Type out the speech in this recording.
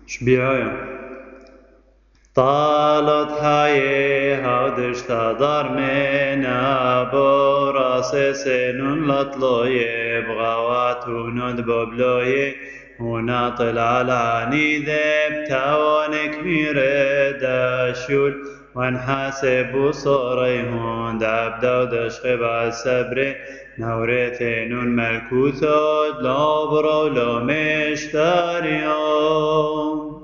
شبيعايا طالت هاي هودش تدار منا براس سنون لطلوي بغوات وند ببلوي وناطل على ذب تاونك ميرد شول وانحاسب صوريهون دعب دودش خبا السبري نورثنون ملكوثود لا برو لا مشتريون